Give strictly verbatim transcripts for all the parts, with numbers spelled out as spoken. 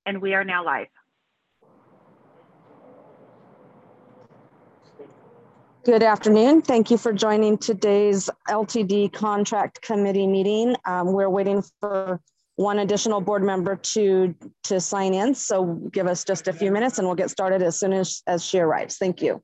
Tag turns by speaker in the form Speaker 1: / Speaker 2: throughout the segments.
Speaker 1: And we are now live.
Speaker 2: Good afternoon. Thank you for joining today's L T D Contract Committee meeting. Um, we're waiting for one additional board member to, to sign in. So give us just a few minutes and we'll get started as soon as, as she arrives. Thank you.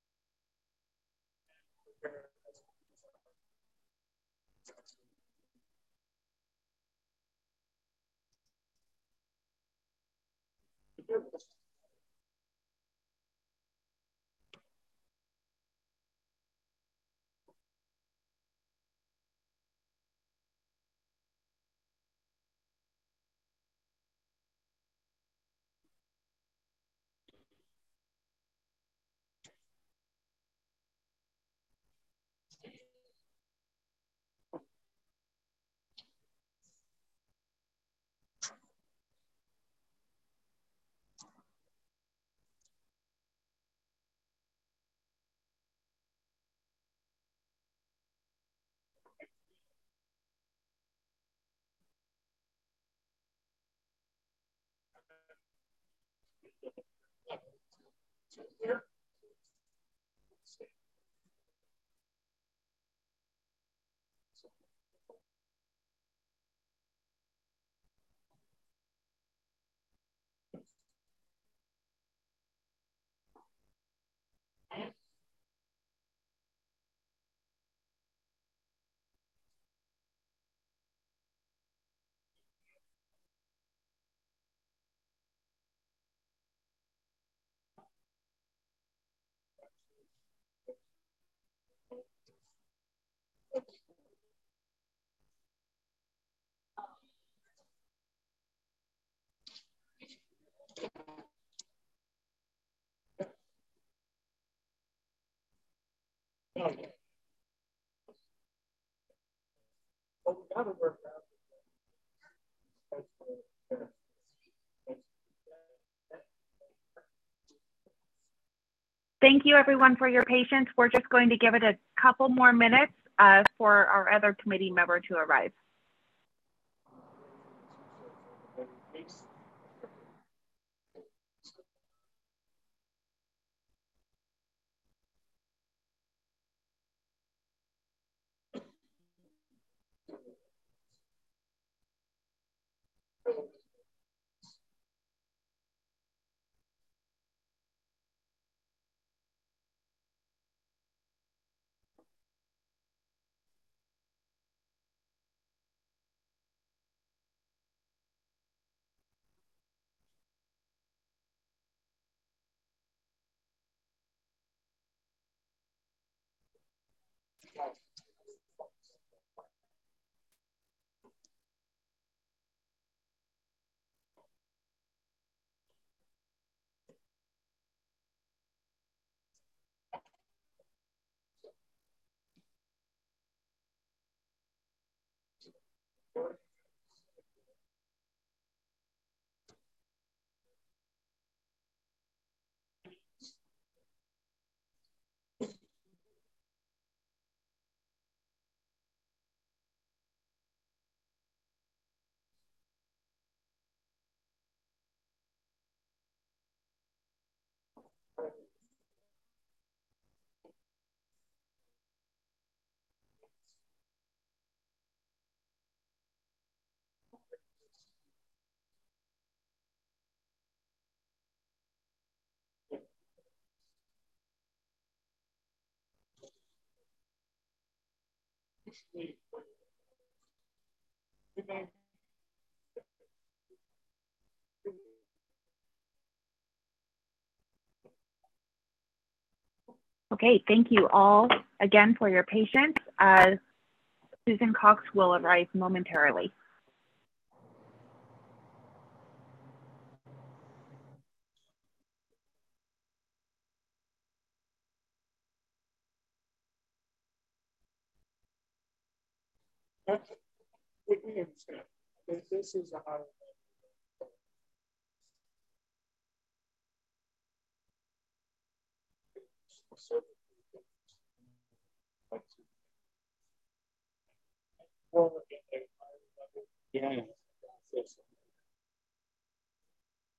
Speaker 1: Thank you everyone for your patience. We're just going to give it a couple more minutes uh, for our other committee member to arrive. Okay, thank you all again for your patience. Uh, Susan Cox will arrive momentarily.
Speaker 3: This is a yeah.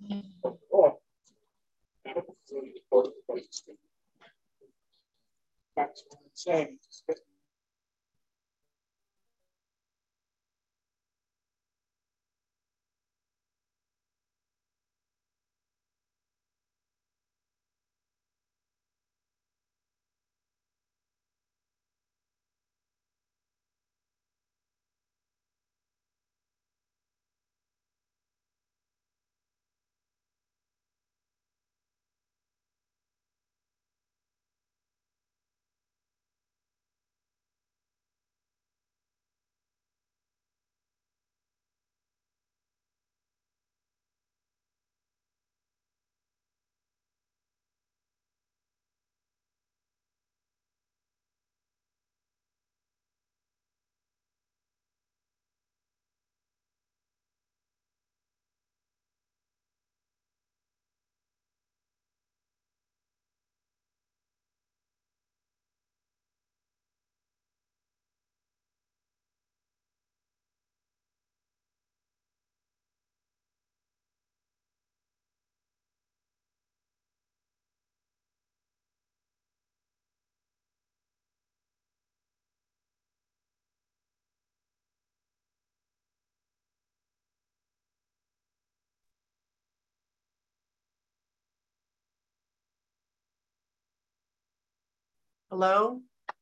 Speaker 3: Hello?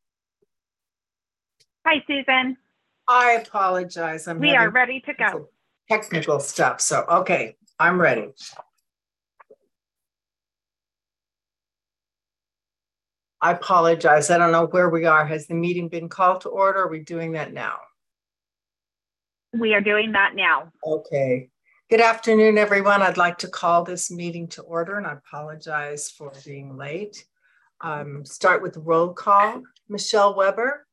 Speaker 1: Hi, Susan.
Speaker 3: I apologize. I'm
Speaker 1: We are ready to go.
Speaker 3: Technical stuff. So, okay, I'm ready. I apologize. I don't know where we are. Has the meeting been called to order? Are we doing that now?
Speaker 1: We are doing that now.
Speaker 3: Okay. Good afternoon, everyone. I'd like to call this meeting to order, and I apologize for being late. Um, start with the roll call. Michelle Weber.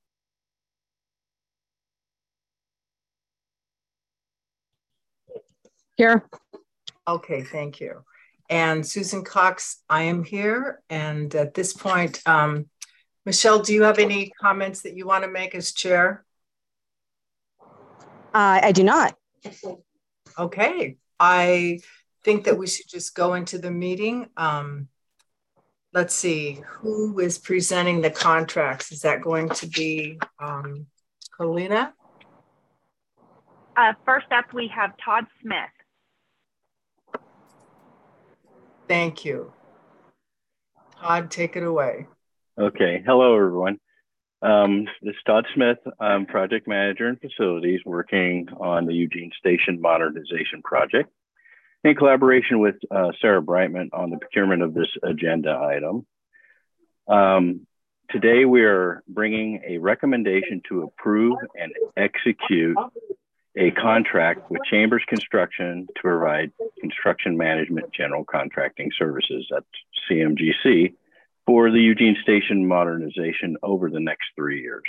Speaker 2: Here.
Speaker 3: Okay, thank you. And Susan Cox, I am here. And at this point, um, Michelle, do you have any comments that you want to make as chair?
Speaker 2: Uh, I do not.
Speaker 3: Okay, I think that we should just go into the meeting. Um, let's see, who is presenting the contracts? Is that going to be um, Colina?
Speaker 1: Uh, first up, we have Todd Smith.
Speaker 3: Thank you. Todd, take it away.
Speaker 4: Okay, hello everyone. Um, this is Todd Smith. I'm project manager in facilities working on the Eugene Station modernization project in collaboration with uh, Sarah Brightman on the procurement of this agenda item. Um, today we are bringing a recommendation to approve and execute a contract with Chambers Construction to provide construction management general contracting services, that's C M G C, for the Eugene Station modernization over the next three years.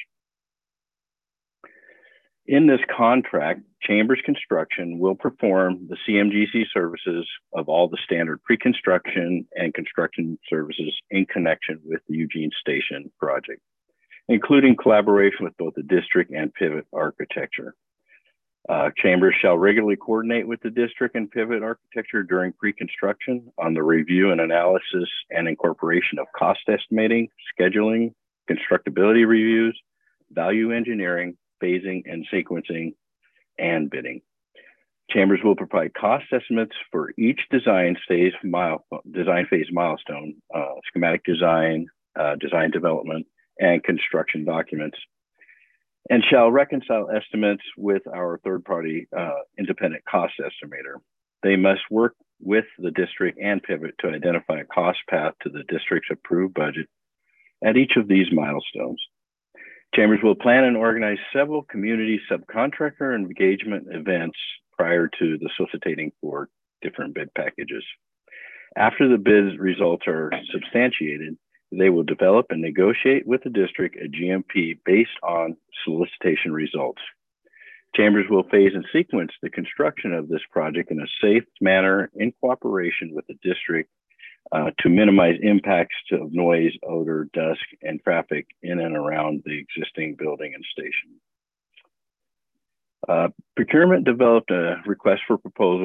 Speaker 4: In this contract, Chambers Construction will perform the C M G C services of all the standard pre-construction and construction services in connection with the Eugene Station project, including collaboration with both the district and Pivot Architecture. Uh, Chambers shall regularly coordinate with the district and Pivot Architecture during pre-construction on the review and analysis and incorporation of cost estimating, scheduling, constructability reviews, value engineering, phasing and sequencing, and bidding. Chambers will provide cost estimates for each design phase, mile, design phase milestone, uh, schematic design, uh, design development, and construction documents, and shall reconcile estimates with our third-party uh, independent cost estimator. They must work with the district and Pivot to identify a cost path to the district's approved budget at each of these milestones. Chambers will plan and organize several community subcontractor engagement events prior to the soliciting for different bid packages. After the bid results are substantiated, they will develop and negotiate with the district a G M P based on solicitation results. Chambers will phase and sequence the construction of this project in a safe manner in cooperation with the district uh, to minimize impacts to noise, odor, dust, and traffic in and around the existing building and station. Uh, procurement developed a request for proposal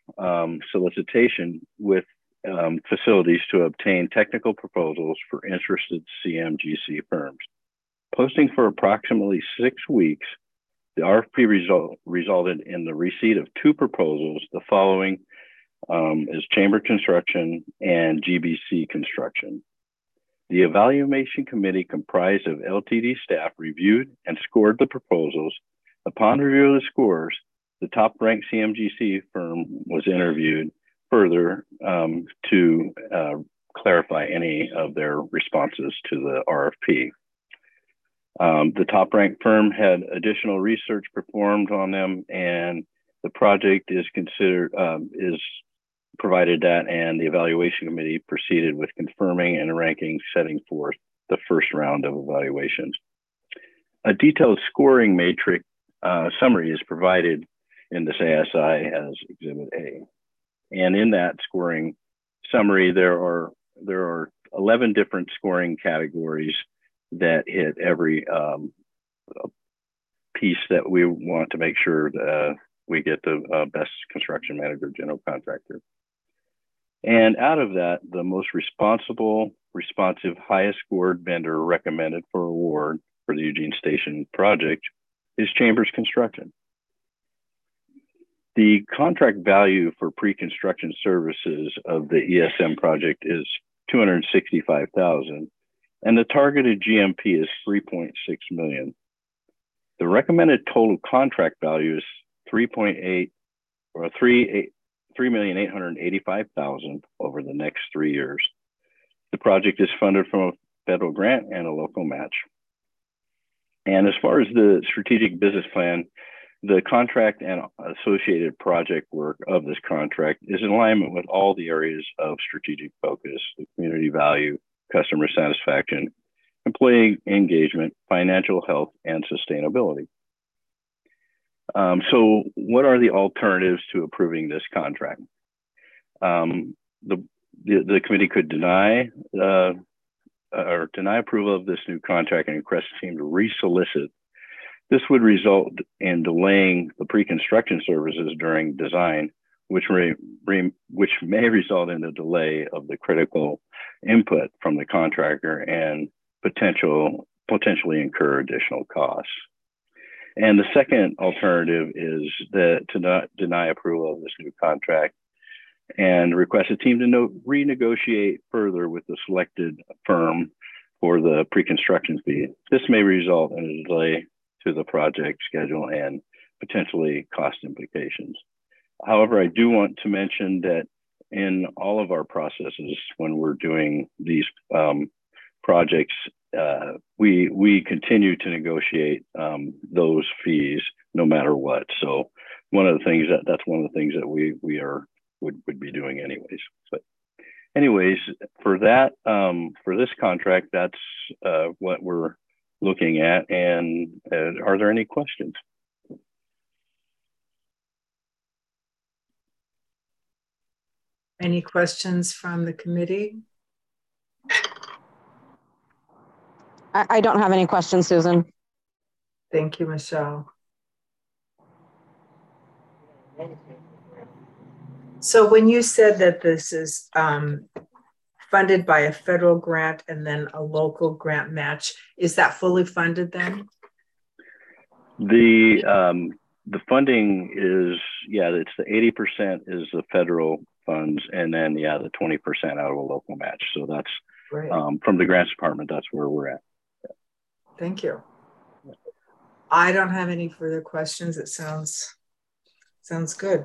Speaker 4: um, solicitation with um, facilities to obtain technical proposals for interested C M G C firms. Posting for approximately six weeks, the R F P result, resulted in the receipt of two proposals. The following um, is Chamber Construction and G B C Construction. The evaluation committee comprised of L T D staff reviewed and scored the proposals. Upon review of the scores, the top-ranked C M G C firm was interviewed further um, to uh, clarify any of their responses to the R F P. Um, the top-ranked firm had additional research performed on them, and the project is considered um, is provided that, and the evaluation committee proceeded with confirming and ranking, setting forth the first round of evaluations. A detailed scoring matrix uh, summary is provided in this A S I as Exhibit A, and in that scoring summary, there are there are eleven different scoring categories that hit every um, piece that we want to make sure that uh, we get the uh, best construction manager, general contractor. And out of that, the most responsible, responsive, highest scored vendor recommended for award for the Eugene Station project is Chambers Construction. The contract value for pre-construction services of the E S M project is two hundred sixty-five thousand dollars, and the targeted G M P is three point six million dollars. The recommended total contract value is three point eight or three million eight hundred eighty-five thousand dollars over the next three years. The project is funded from a federal grant and a local match. And as far as the strategic business plan, the contract and associated project work of this contract is in alignment with all the areas of strategic focus: the community value, customer satisfaction, employee engagement, financial health, and sustainability. Um, so what are the alternatives to approving this contract? Um, the, the, the committee could deny uh, or deny approval of this new contract and request the team to resolicit. This would result in delaying the pre-construction services during design, which may, which may result in the delay of the critical input from the contractor and potential potentially incur additional costs. And the second alternative is that to not deny approval of this new contract and request a team to no, renegotiate further with the selected firm for the pre-construction fee. This may result in a delay to the project schedule and potentially cost implications. However, I do want to mention that in all of our processes, when we're doing these um, projects, uh, we we continue to negotiate um, those fees no matter what. So one of the things that that's one of the things that we we are would would be doing anyways. But anyways, for that um, for this contract, that's uh, what we're looking at. And uh, are there any questions?
Speaker 3: Any questions from the committee?
Speaker 2: I, I don't have any questions, Susan.
Speaker 3: Thank you, Michelle. So when you said that this is um, funded by a federal grant and then a local grant match, is that fully funded then?
Speaker 4: The um, the funding is, yeah, it's the eighty percent is the federal funds, and then yeah, the twenty percent out of a local match. So that's um, from the grants department. That's where we're at. Yeah.
Speaker 3: Thank you. I don't have any further questions. It sounds sounds good.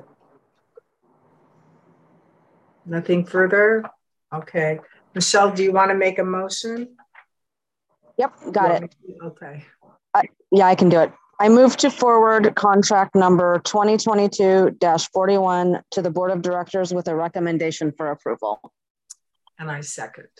Speaker 3: Nothing further. Okay, Michelle, do you want to make a motion?
Speaker 2: Yep, got it.
Speaker 3: Okay.
Speaker 2: Uh, yeah, I can do it. I move to forward contract number twenty twenty-two dash forty-one to the Board of Directors with a recommendation for approval.
Speaker 3: And I second.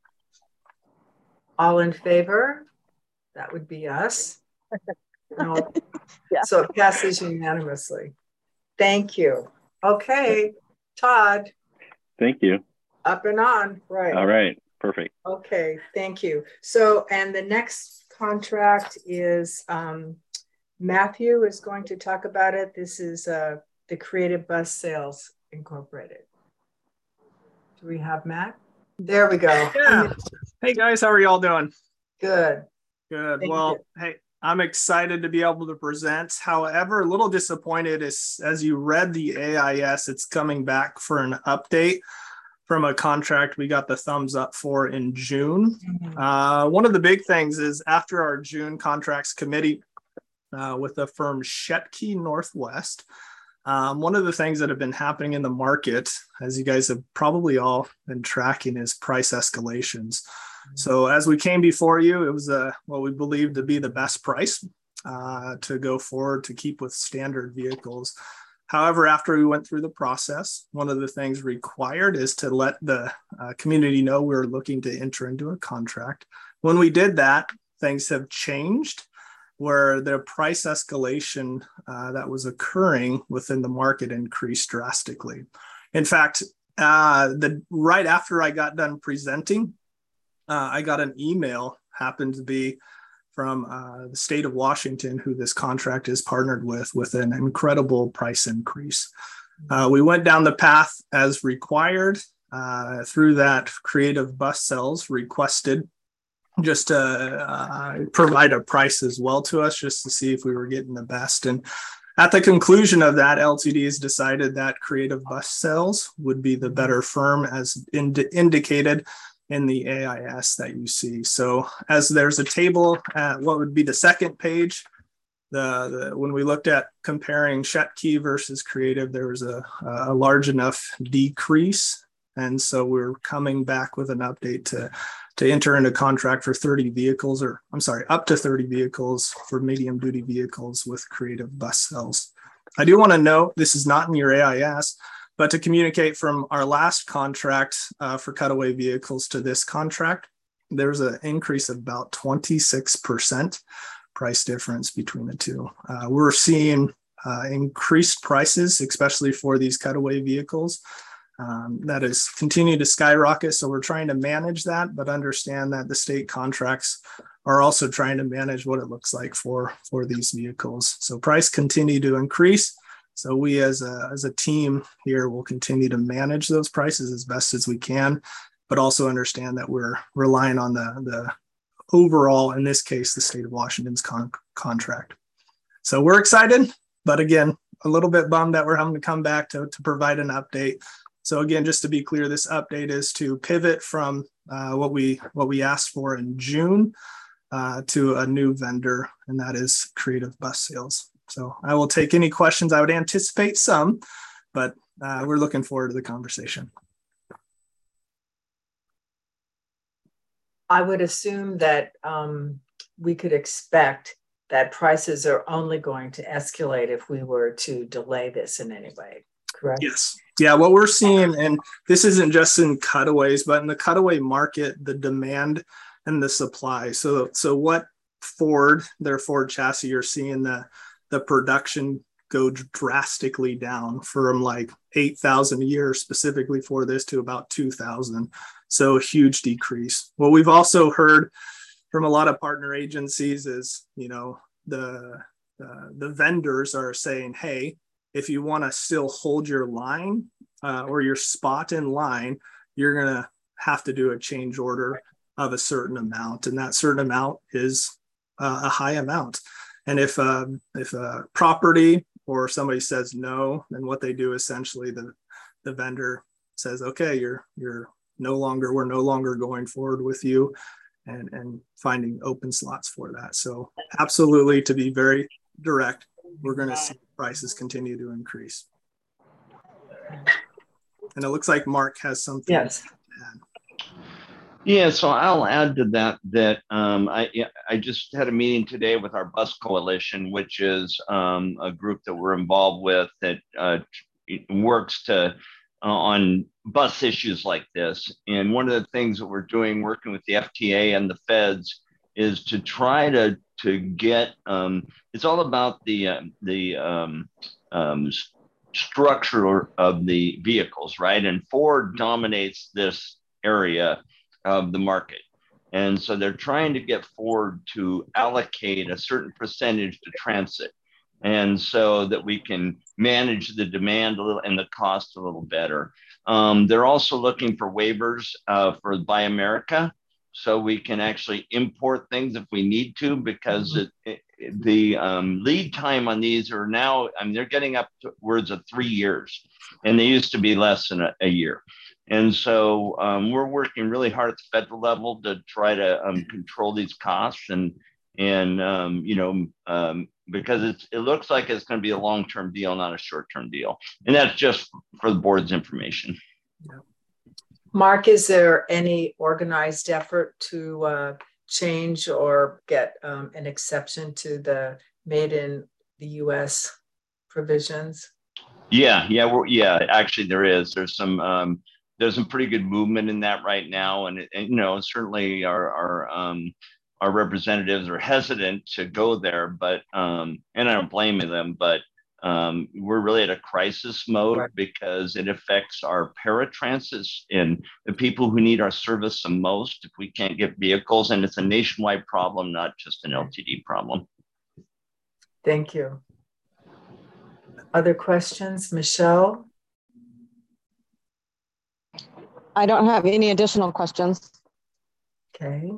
Speaker 3: All in favor? That would be us. No. Yeah. So it passes unanimously. Thank you. Okay, Todd.
Speaker 4: Thank you.
Speaker 3: Up and on, right.
Speaker 4: All right, perfect.
Speaker 3: Okay, thank you. So, and the next contract is, um, Matthew is going to talk about it. This is uh, the Creative Bus Sales Incorporated. Do we have Matt? There we go.
Speaker 5: Yeah. Hey guys, how are y'all doing?
Speaker 3: Good.
Speaker 5: Good.
Speaker 3: Thank
Speaker 5: well,
Speaker 3: you.
Speaker 5: hey, I'm excited to be able to present. However, a little disappointed is as you read the A I S, it's coming back for an update from a contract we got the thumbs up for in June. Mm-hmm. Uh, one of the big things is after our June contracts committee uh, with the firm Shetke Northwest, Um, one of the things that have been happening in the market, as you guys have probably all been tracking, is price escalations. Mm-hmm. So as we came before you, it was a, what we believed to be the best price uh, to go forward to keep with standard vehicles. However, after we went through the process, one of the things required is to let the uh, community know we were looking to enter into a contract. When we did that, things have changed, where the price escalation uh, that was occurring within the market increased drastically. In fact, uh, the right after I got done presenting, uh, I got an email, happened to be from uh, the state of Washington, who this contract is partnered with, with an incredible price increase. Uh, we went down the path as required. Uh, through that, Creative Bus Sales requested just to uh, provide a price as well to us, just to see if we were getting the best. And at the conclusion of that, L T D has decided that Creative Bus Sales would be the better firm, as ind- indicated in the A I S that you see. So as there's a table at what would be the second page, the, the when we looked at comparing Shetke versus Creative, there was a, a large enough decrease. And so we're coming back with an update to, to enter into contract for thirty vehicles, or I'm sorry, up to thirty vehicles for medium duty vehicles with Creative Bus Sales. I do want to note, this is not in your A I S, but to communicate from our last contract uh, for cutaway vehicles to this contract, there's an increase of about twenty-six percent price difference between the two. Uh, we're seeing uh, increased prices, especially for these cutaway vehicles. Um, that has continued to skyrocket. So we're trying to manage that, but understand that the state contracts are also trying to manage what it looks like for, for these vehicles. So price continue to increase. So we as a, as a team here will continue to manage those prices as best as we can, but also understand that we're relying on the, the overall, in this case, the state of Washington's con- contract. So we're excited, but again, a little bit bummed that we're having to come back to, to provide an update. So again, just to be clear, this update is to pivot from uh, what we what we asked for in June uh, to a new vendor, and that is Creative Bus Sales. So I will take any questions. I would anticipate some, but uh, we're looking forward to the conversation.
Speaker 3: I would assume that um, we could expect that prices are only going to escalate if we were to delay this in any way, correct?
Speaker 5: Yes. Yeah, what we're seeing, and this isn't just in cutaways, but in the cutaway market, the demand and the supply. So, so what Ford, their Ford chassis, you're seeing the, the production go drastically down from like eight thousand a year specifically for this to about two thousand. So a huge decrease. What we've also heard from a lot of partner agencies is, you know, the, uh, the vendors are saying, hey, if you want to still hold your line uh, or your spot in line, you're going to have to do a change order of a certain amount. And that certain amount is uh, a high amount. And if, uh, if a property or somebody says no, then what they do essentially, the, the vendor says, okay, you're, you're no longer, we're no longer going forward with you, and, and finding open slots for that. So absolutely, to be very direct, we're going to see prices continue to increase. And it looks like Mark has something.
Speaker 3: Yes.
Speaker 6: Yeah, so I'll add to that that um, I I just had a meeting today with our Bus Coalition, which is um, a group that we're involved with that uh, works to uh, on bus issues like this. And one of the things that we're doing, working with the F T A and the feds, is to try to to get. Um, it's all about the uh, the um, um, structure of the vehicles, right? And Ford dominates this area of the market. And so they're trying to get Ford to allocate a certain percentage to transit. and so that we can manage the demand a little and the cost a little better. Um, they're also looking for waivers uh, for Buy America, so we can actually import things if we need to, because it, it, the um, lead time on these are now, I mean, they're getting up towards of three years, and they used to be less than a, a year. And so um, we're working really hard at the federal level to try to um, control these costs, and and um, you know um, because it's, it looks like it's going to be a long-term deal, not a short-term deal, and that's just for the board's information.
Speaker 3: Mark, is there any organized effort to uh, change or get um, an exception to the made in the U S provisions?
Speaker 6: Yeah, yeah, we're, yeah. Actually, there is. There's some. Um, there's some pretty good movement in that right now, and, and you know, certainly our our um, our representatives are hesitant to go there, but um, and I don't blame them, but um, we're really at a crisis mode, right, because it affects our paratransits and the people who need our service the most if we can't get vehicles, and it's a nationwide problem, not just an L T D problem.
Speaker 3: Thank you. Other questions, Michelle?
Speaker 2: I don't have any additional questions.
Speaker 3: Okay.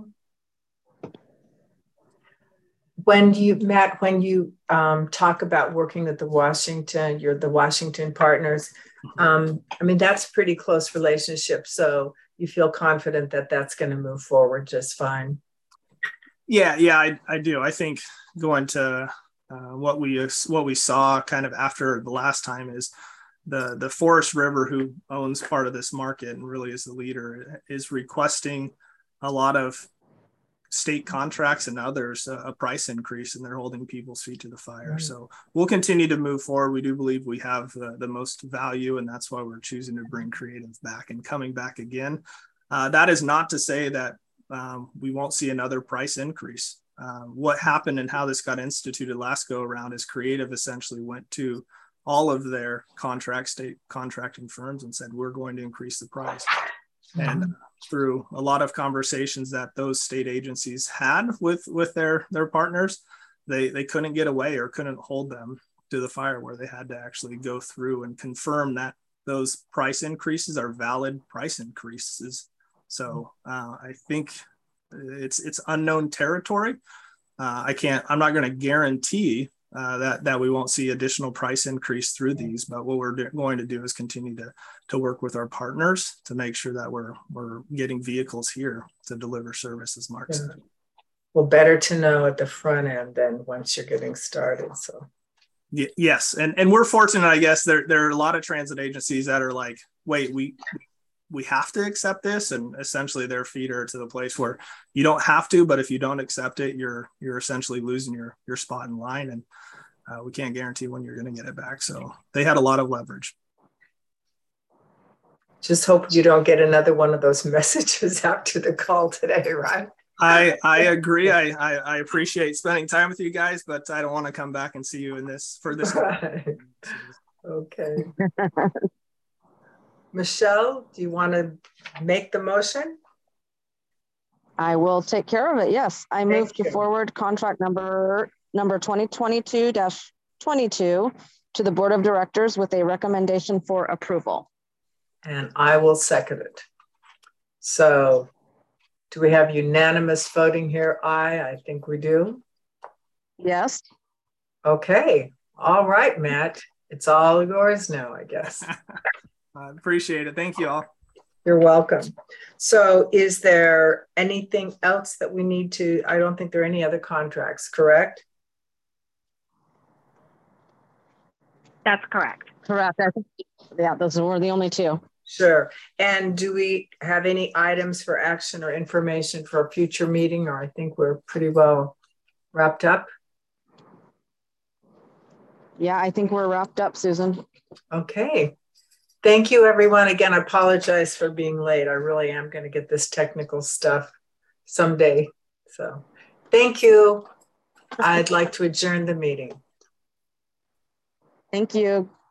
Speaker 3: When you, Matt, when you um, talk about working at the Washington, you're the Washington partners, um, I mean, that's a pretty close relationship. So you feel confident that that's going to move forward just fine.
Speaker 5: Yeah, yeah, I, I do. I think going to uh, what we what we saw kind of after the last time is the, the Forest River, who owns part of this market and really is the leader, is requesting a lot of state contracts and others a, a price increase, and they're holding people's feet to the fire. Right. So we'll continue to move forward. We do believe we have the, the most value, and that's why we're choosing to bring Creative back and coming back again. Uh, that is not to say that um, we won't see another price increase. Uh, what happened and how this got instituted last go around is Creative essentially went to all of their contract state contracting firms and said, we're going to increase the price. And through a lot of conversations that those state agencies had with, with their, their partners, they, they couldn't get away or couldn't hold them to the fire, where they had to actually go through and confirm that those price increases are valid price increases. So uh, I think it's, it's unknown territory. Uh, I can't, I'm not going to guarantee Uh, that that we won't see additional price increase through these, but what we're do, going to do is continue to to work with our partners to make sure that we're we're getting vehicles here to deliver service, as Mark said.
Speaker 3: Well, better to know at the front end than once you're getting started. So,
Speaker 5: y yes, and and we're fortunate, I guess. There there are a lot of transit agencies that are like, wait, we we have to accept this, and essentially their feet are to the place where you don't have to, but if you don't accept it, you're you're essentially losing your your spot in line, and uh, we can't guarantee when you're going to get it back. So they had a lot of leverage.
Speaker 3: Just hope you don't get another one of those messages after the call today, right?
Speaker 5: I I agree. I, I I appreciate spending time with you guys, but I don't want to come back and see you in this for this.
Speaker 3: Right. Okay. Michelle, do you want to make the motion?
Speaker 2: I will take care of it. Yes, I move
Speaker 3: Thank
Speaker 2: to
Speaker 3: you.
Speaker 2: forward contract number number twenty twenty-two dash twenty-two to the Board of Directors with a recommendation for approval.
Speaker 3: And I will second it. So do we have unanimous voting here? Aye, I think we do.
Speaker 2: Yes.
Speaker 3: Okay. All right, Matt. It's all yours now, I guess.
Speaker 5: I appreciate it. Thank you all.
Speaker 3: You're welcome. So is there anything else that we need to, I don't think there are any other contracts, correct?
Speaker 1: That's correct.
Speaker 2: Correct. I think, yeah, those were the only two.
Speaker 3: Sure. And do we have any items for action or information for a future meeting, or I think we're pretty well wrapped up?
Speaker 2: Yeah, I think we're wrapped up, Susan.
Speaker 3: Okay. Thank you, everyone. Again, I apologize for being late. I really am going to get this technical stuff someday. So thank you. I'd like to adjourn the meeting.
Speaker 2: Thank you.